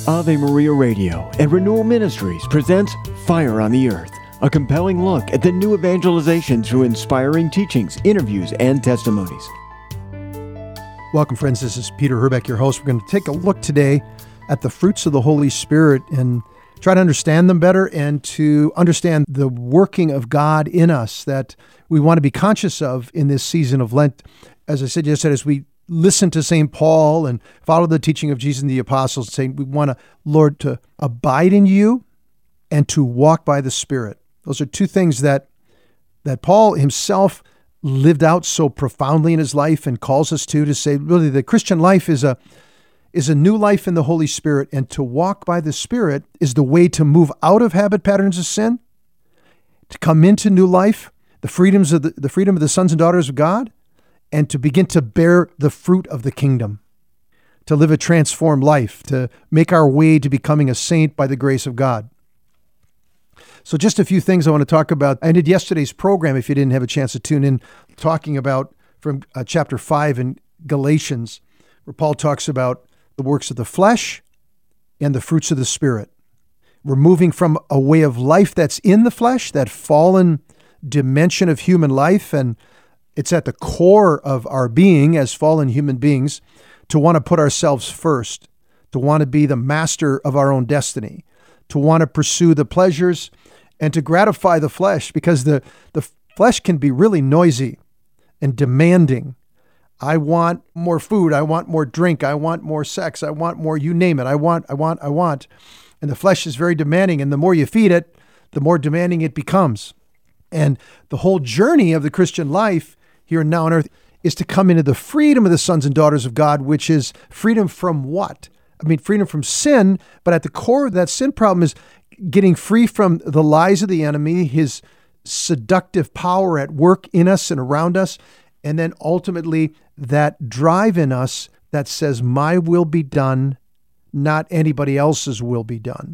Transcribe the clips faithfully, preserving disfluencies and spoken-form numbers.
Ave Maria Radio and Renewal Ministries presents Fire on the Earth, a compelling look at the new evangelization through inspiring teachings, interviews, and testimonies. Welcome, friends. This is Peter Herbeck, your host. We're going to take a look today at the fruits of the Holy Spirit and try to understand them better and to understand the working of God in us that we want to be conscious of in this season of Lent. As I said yesterday, as we listen to Saint Paul and follow the teaching of Jesus and the apostles, saying we want to, Lord, to abide in you and to walk by the Spirit. Those are two things that that Paul himself lived out so profoundly in his life and calls us to, to say, really, the Christian life is a is a new life in the Holy Spirit, and to walk by the Spirit is the way to move out of habit patterns of sin, to come into new life, the freedoms of the, the freedom of the sons and daughters of God, and to begin to bear the fruit of the kingdom, to live a transformed life, to make our way to becoming a saint by the grace of God. So just a few things I want to talk about. I ended yesterday's program, if you didn't have a chance to tune in, talking about from uh, chapter five in Galatians, where Paul talks about the works of the flesh and the fruits of the Spirit. We're moving from a way of life that's in the flesh, that fallen dimension of human life, and it's at the core of our being as fallen human beings to want to put ourselves first, to want to be the master of our own destiny, to want to pursue the pleasures and to gratify the flesh, because the, the flesh can be really noisy and demanding. I want more food. I want more drink. I want more sex. I want more, you name it. I want, I want, I want. And the flesh is very demanding. And the more you feed it, the more demanding it becomes. And the whole journey of the Christian life here and now on earth is to come into the freedom of the sons and daughters of God, which is freedom from what? I mean, freedom from sin, but at the core of that sin problem is getting free from the lies of the enemy, his seductive power at work in us and around us, and then ultimately that drive in us that says, my will be done, not anybody else's will be done.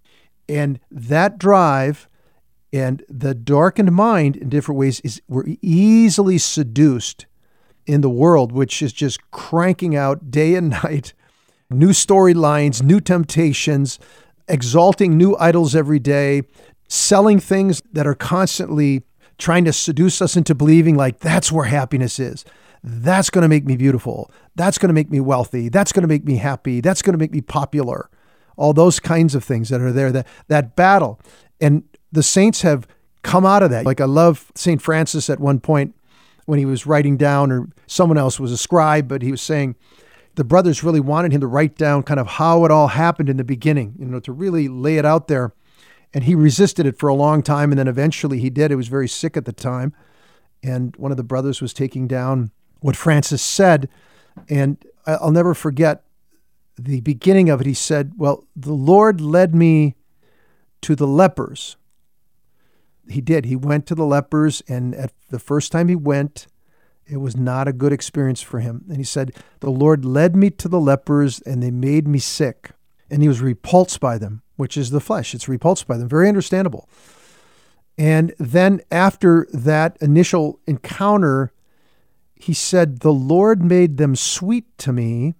And that drive and the darkened mind in different ways is we're easily seduced in the world, which is just cranking out day and night, new storylines, new temptations, exalting new idols every day, selling things that are constantly trying to seduce us into believing like that's where happiness is. That's going to make me beautiful. That's going to make me wealthy. That's going to make me happy. That's going to make me popular. All those kinds of things that are there, that, that battle. And the saints have come out of that. Like I love Saint Francis at one point when he was writing down, or someone else was a scribe, but he was saying the brothers really wanted him to write down kind of how it all happened in the beginning, you know, to really lay it out there. And he resisted it for a long time. And then eventually he did. He was very sick at the time. And one of the brothers was taking down what Francis said. And I'll never forget the beginning of it. He said, well, the Lord led me to the lepers. He did. He went to the lepers, and at the first time he went, it was not a good experience for him. And he said, the Lord led me to the lepers, and they made me sick. And he was repulsed by them, which is the flesh. It's repulsed by them. Very understandable. And then after that initial encounter, he said, the Lord made them sweet to me.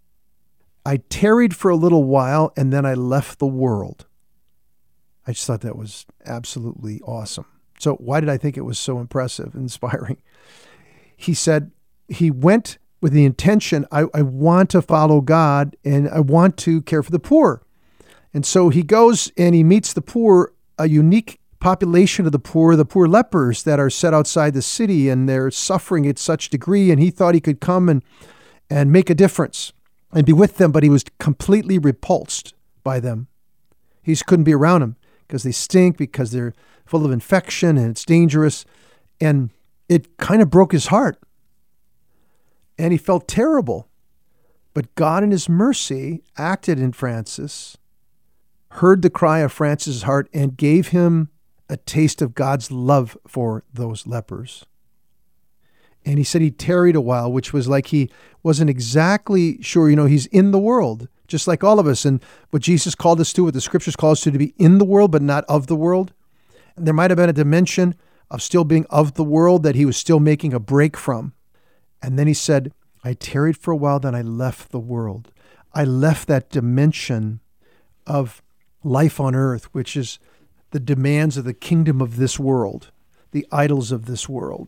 I tarried for a little while, and then I left the world. I just thought that was absolutely awesome. So why did I think it was so impressive, inspiring? He said he went with the intention, I, I want to follow God and I want to care for the poor. And so he goes and he meets the poor, a unique population of the poor, the poor lepers that are set outside the city, and they're suffering at such degree. And he thought he could come and, and make a difference and be with them, but he was completely repulsed by them. He just couldn't be around them because they stink, because they're full of infection and it's dangerous. And it kind of broke his heart. And he felt terrible. But God in his mercy acted in Francis, heard the cry of Francis' heart, and gave him a taste of God's love for those lepers. And he said he tarried a while, which was like he wasn't exactly sure, you know, he's in the world, just like all of us. And what Jesus called us to, what the scriptures call us to, to be in the world, but not of the world. And there might have been a dimension of still being of the world that he was still making a break from. And then he said, I tarried for a while, then I left the world. I left that dimension of life on earth, which is the demands of the kingdom of this world, the idols of this world.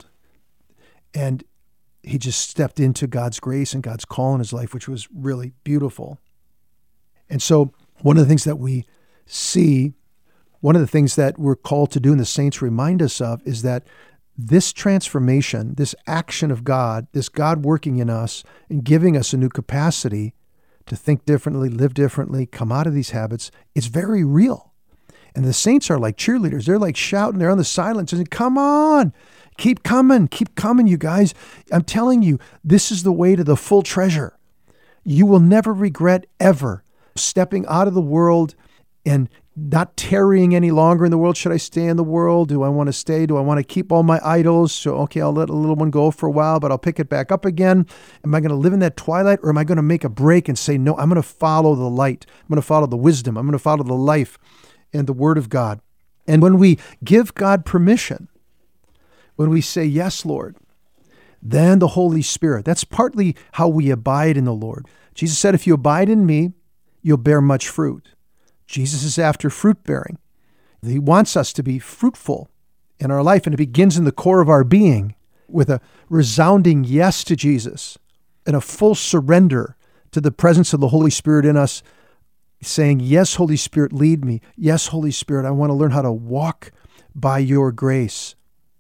And he just stepped into God's grace and God's call in his life, which was really beautiful. And so one of the things that we see, one of the things that we're called to do and the saints remind us of is that this transformation, this action of God, this God working in us and giving us a new capacity to think differently, live differently, come out of these habits, it's very real. And the saints are like cheerleaders. They're like shouting. They're on the sidelines saying, come on, keep coming, keep coming, you guys. I'm telling you, this is the way to the full treasure. You will never regret ever stepping out of the world and not tarrying any longer in the world. Should I stay in the world? Do I want to stay? Do I want to keep all my idols? So, okay, I'll let a little one go for a while, but I'll pick it back up again. Am I going to live in that twilight, or am I going to make a break and say, no, I'm going to follow the light. I'm going to follow the wisdom. I'm going to follow the life and the word of God. And when we give God permission, when we say, yes, Lord, then the Holy Spirit, that's partly how we abide in the Lord. Jesus said, if you abide in me, you'll bear much fruit. Jesus is after fruit bearing. He wants us to be fruitful in our life, and it begins in the core of our being with a resounding yes to Jesus and a full surrender to the presence of the Holy Spirit in us, saying, yes, Holy Spirit, lead me. Yes, Holy Spirit, I want to learn how to walk by your grace.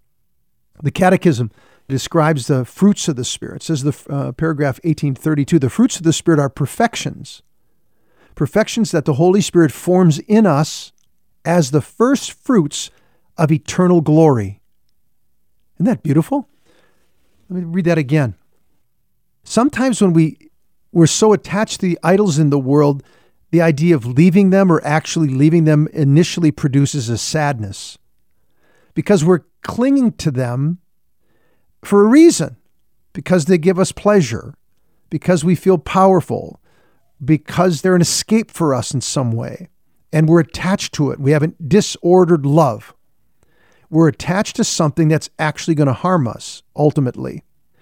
The Catechism describes the fruits of the Spirit. It says, the uh, paragraph eighteen thirty-two, the fruits of the Spirit are perfections. Perfections that the Holy Spirit forms in us as the first fruits of eternal glory. Isn't that beautiful? Let me read that again. Sometimes when we, we're so attached to the idols in the world, the idea of leaving them or actually leaving them initially produces a sadness because we're clinging to them for a reason, because they give us pleasure, because we feel powerful, because they're an escape for us in some way, and we're attached to it. We have a disordered love. We're attached to something that's actually going to harm us, ultimately.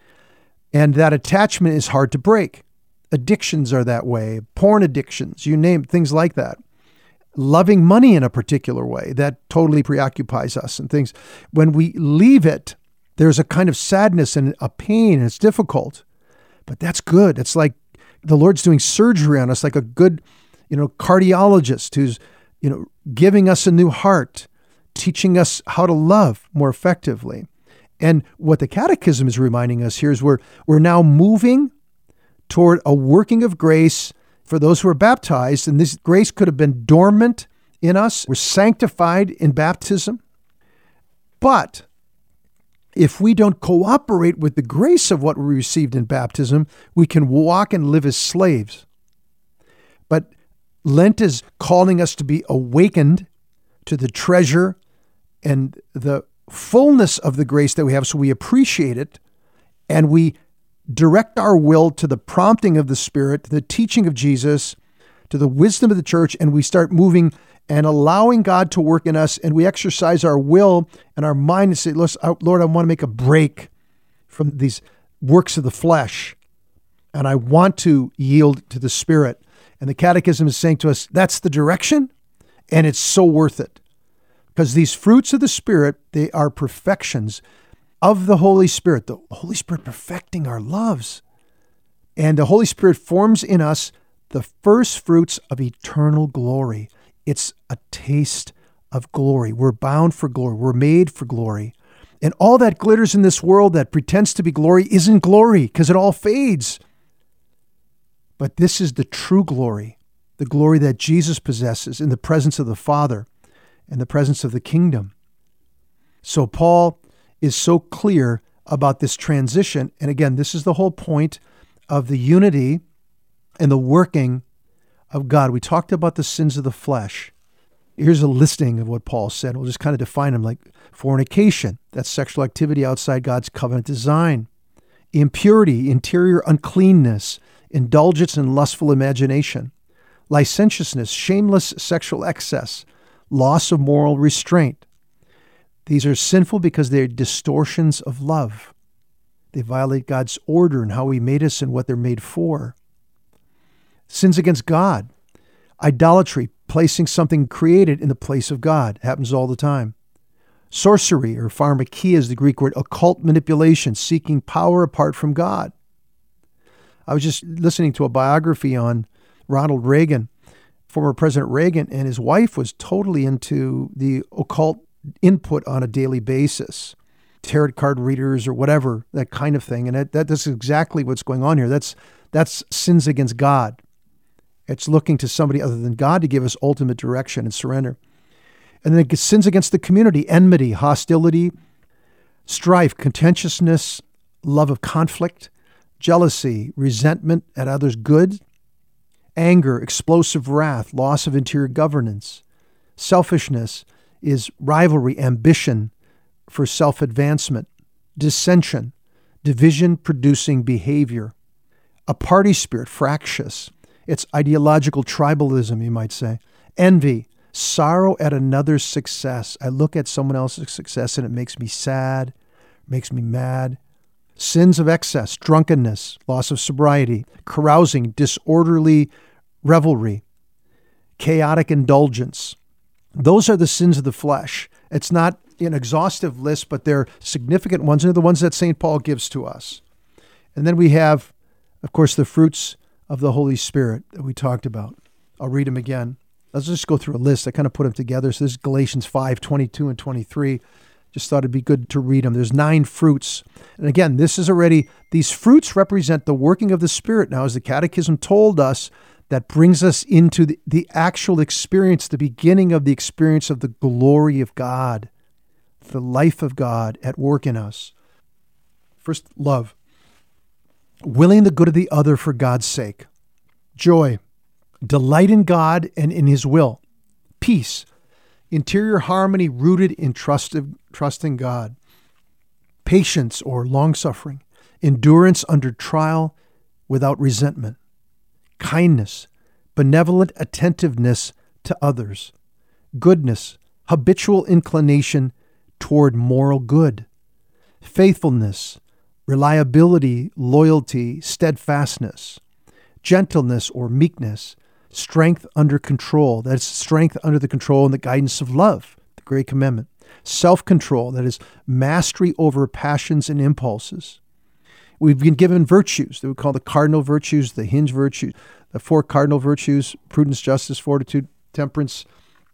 And that attachment is hard to break. Addictions are that way. Porn addictions, you name things like that. Loving money in a particular way, that totally preoccupies us and things. When we leave it, there's a kind of sadness and a pain, and it's difficult. But that's good. It's like the Lord's doing surgery on us, like a good, you know, cardiologist who's, you know, giving us a new heart, teaching us how to love more effectively. And what the Catechism is reminding us here is we're, we're now moving toward a working of grace for those who are baptized. And this grace could have been dormant in us. We're sanctified in baptism. But if we don't cooperate with the grace of what we received in baptism, we can walk and live as slaves. But Lent is calling us to be awakened to the treasure and the fullness of the grace that we have, so we appreciate it, and we direct our will to the prompting of the Spirit, to the teaching of Jesus, to the wisdom of the church, and we start moving and allowing God to work in us, and we exercise our will and our mind and say, Lord, I want to make a break from these works of the flesh, and I want to yield to the Spirit. And the Catechism is saying to us, that's the direction, and it's so worth it. Because these fruits of the Spirit, they are perfections of the Holy Spirit, the Holy Spirit perfecting our loves. And the Holy Spirit forms in us the first fruits of eternal glory. It's a taste of glory. We're bound for glory. We're made for glory. And all that glitters in this world that pretends to be glory isn't glory because it all fades. But this is the true glory, the glory that Jesus possesses in the presence of the Father and the presence of the kingdom. So Paul is so clear about this transition. And again, this is the whole point of the unity and the working of God. We talked about the sins of the flesh. Here's a listing of what Paul said. We'll just kind of define them, like fornication, that's sexual activity outside God's covenant design. Impurity, interior uncleanness, indulgence and lustful imagination. Licentiousness, shameless sexual excess, loss of moral restraint. These are sinful because they're distortions of love. They violate God's order and how he made us and what they're made for. Sins against God, idolatry, placing something created in the place of God. It happens all the time. Sorcery, or pharmakia is the Greek word, occult manipulation, seeking power apart from God. I was just listening to a biography on Ronald Reagan, former President Reagan, and his wife was totally into the occult input on a daily basis. Tarot card readers or whatever, that kind of thing. And that, that that's exactly what's going on here. That's that's sins against God. It's looking to somebody other than God to give us ultimate direction and surrender. And then it gets sins against the community, enmity, hostility, strife, contentiousness, love of conflict, jealousy, resentment at others' good, anger, explosive wrath, loss of interior governance. Selfishness is rivalry, ambition for self-advancement, dissension, division-producing behavior, a party spirit, fractious. It's ideological tribalism, you might say. Envy, sorrow at another's success. I look at someone else's success and it makes me sad, makes me mad. Sins of excess, drunkenness, loss of sobriety, carousing, disorderly revelry, chaotic indulgence. Those are the sins of the flesh. It's not an exhaustive list, but they're significant ones, and they're the ones that Saint Paul gives to us. And then we have, of course, the fruits of the Holy Spirit that we talked about. I'll read them again. Let's just go through a list. I kind of put them together. So this is Galatians five, twenty-two and twenty-three. Just thought it'd be good to read them. There's nine fruits. And again, this is already, these fruits represent the working of the Spirit now, as the Catechism told us, that brings us into the, the actual experience, the beginning of the experience of the glory of God, the life of God at work in us. First, love. Willing the good of the other for God's sake. Joy. Delight in God and in His will. Peace. Interior harmony rooted in trust of, trusting God. Patience or long-suffering. Endurance under trial without resentment. Kindness. Benevolent attentiveness to others. Goodness. Habitual inclination toward moral good. Faithfulness. Reliability, loyalty, steadfastness. Gentleness or meekness. Strength under control, that is strength under the control and the guidance of love, the great commandment. Self-control, that is mastery over passions and impulses. We've been given virtues that we call the cardinal virtues, the hinge virtues, the four cardinal virtues: prudence, justice, fortitude, temperance.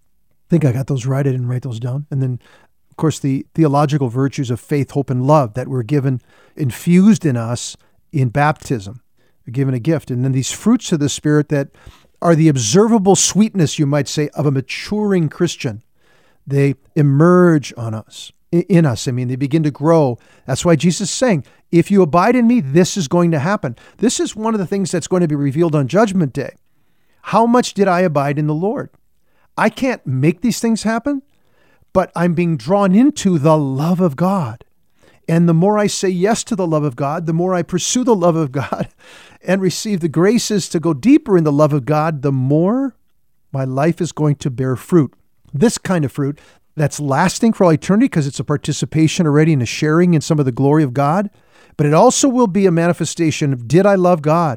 I think I got those right. I didn't write those down. And then, of course, the theological virtues of faith, hope, and love that were given, infused in us in baptism. We're given a gift. And then these fruits of the Spirit that are the observable sweetness, you might say, of a maturing Christian. They emerge on us, in us. I mean, they begin to grow. That's why Jesus is saying, if you abide in me, this is going to happen. This is one of the things that's going to be revealed on Judgment Day. How much did I abide in the Lord? I can't make these things happen, but I'm being drawn into the love of God. And the more I say yes to the love of God, the more I pursue the love of God and receive the graces to go deeper in the love of God, the more my life is going to bear fruit. This kind of fruit that's lasting for all eternity, because it's a participation already in a sharing in some of the glory of God, but it also will be a manifestation of, did I love God?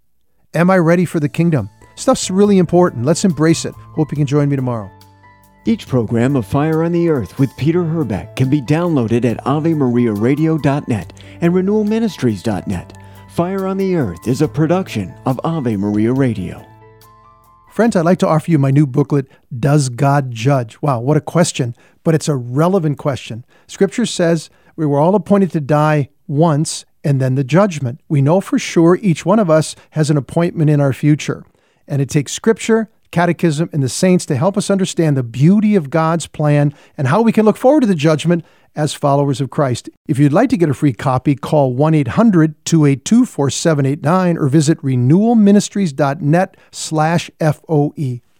Am I ready for the kingdom? Stuff's really important. Let's embrace it. Hope you can join me tomorrow. Each program of Fire on the Earth with Peter Herbeck can be downloaded at ave maria radio dot net and renewal ministries dot net. Fire on the Earth is a production of Ave Maria Radio. Friends, I'd like to offer you my new booklet, Does God Judge? Wow, what a question, but it's a relevant question. Scripture says we were all appointed to die once and then the judgment. We know for sure each one of us has an appointment in our future, and it takes Scripture, Catechism, and the saints to help us understand the beauty of God's plan and how we can look forward to the judgment as followers of Christ. If you'd like to get a free copy, call one eight hundred two eight two four seven eight nine or visit renewal ministries dot net slash F O E.